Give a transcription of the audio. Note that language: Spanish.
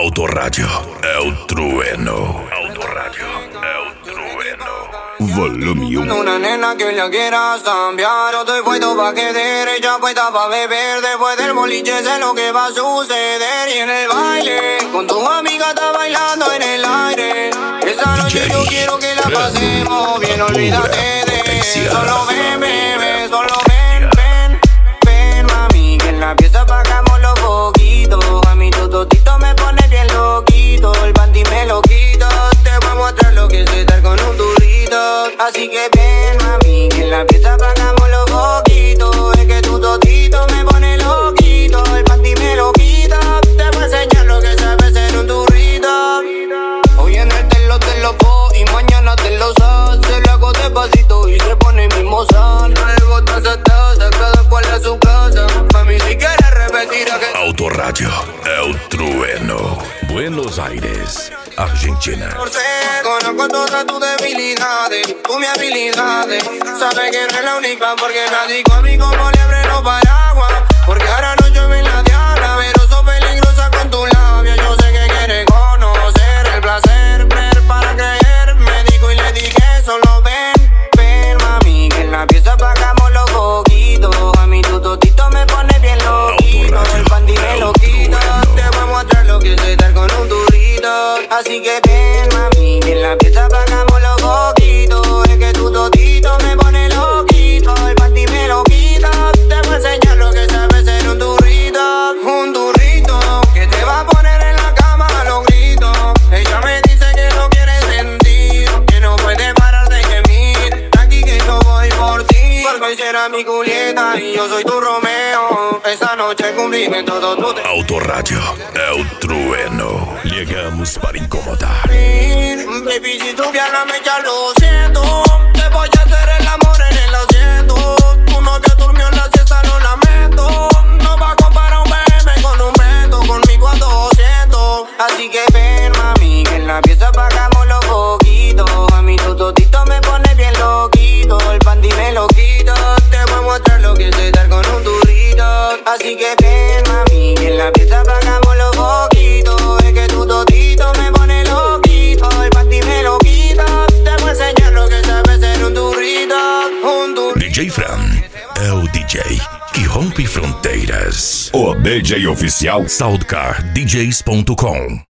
Autorádio é o trueno. Autorádio é o trueno. Volume 1. Una nena que la quieras cambiar. Yo estoy puesto pa' que derecha, puesta pa' beber. Después del boliche sé lo que va a suceder. Y en el baile, con tu amiga está bailando en el aire. Esa noche yo quiero que la pasemos bien. Olvídate de solo ven, bebé, solo ven, ven, ven, mami. Que en la pieza pagamos los poquitos. A mí tu totito me pone bien loquito. El panty me lo quito. Te voy a mostrar lo que es estar con un turrito. Así que ven, mami, que en la pieza pagamos los poquitos. Es que tu totito me pone loquito. El panty me lo quita. Te voy a enseñar lo que sabe ser un turrito. Hoy en el te lo po y mañana te lo hace. Lo hago despacito y se pone mimosa. Luego taza, taza, cada cual a su casa. Mami, si quieres repetir aquel. Autorádio é o trueno. Buenos Aires, Argentina. Conozco todas tus debilidades, tú mis habilidades. Sabes que eres la única porque nadie conmigo como liebre no paraguas. Porque ahora no llueve en la diabla, pero sos peligrosa con tu labia. Yo sé que quieres conocer el placer, ver para creer. Me dijo y le dije solo ven, ven, mami, que en la pieza pagamos los poquitos. A mí tu totito me pone bien loquito. El panty me lo quita. Te voy a mostrar lo que es estar con un turrito. Así que ven, mami, que en la pieza pagamos los poquitos. Es que tu totito me pone loquito. El panty me lo quita. Te voy a enseñar lo que sabe ser un turrito. Un turrito que te va a poner en la cama a los gritos. Ella me dice que no quiere sentir, que no puede parar de gemir. Aquí que yo voy por ti, porque hoy será mi Julieta y yo soy tu Romeo. Esa noche cumplíme todo tu Autorádio é o trueno. Llegamos para incomodar. Baby, si tu pierna me echa, lo siento. Te voy a hacer el amor en el asiento. Tu novia durmió en la siesta, lo lamento. No va a comparar un bebé con un reto. Conmigo a 200. Así que ven, mami, que en la pieza pagamos los poquitos. A mí tu totito me pone bien loquito. El panty me lo quito. Te voy a mostrar lo que es estar con un turrito. Así que ven, mami, que en la pieza pagamos los poquitos. Es que tu totito me pone loquito. El panty me lo quita. Te voy a enseñar lo que sabe ser un turrito. Un turrito. DJ Fran é o DJ que rompe fronteiras. O DJ oficial SoundCardDJs.com.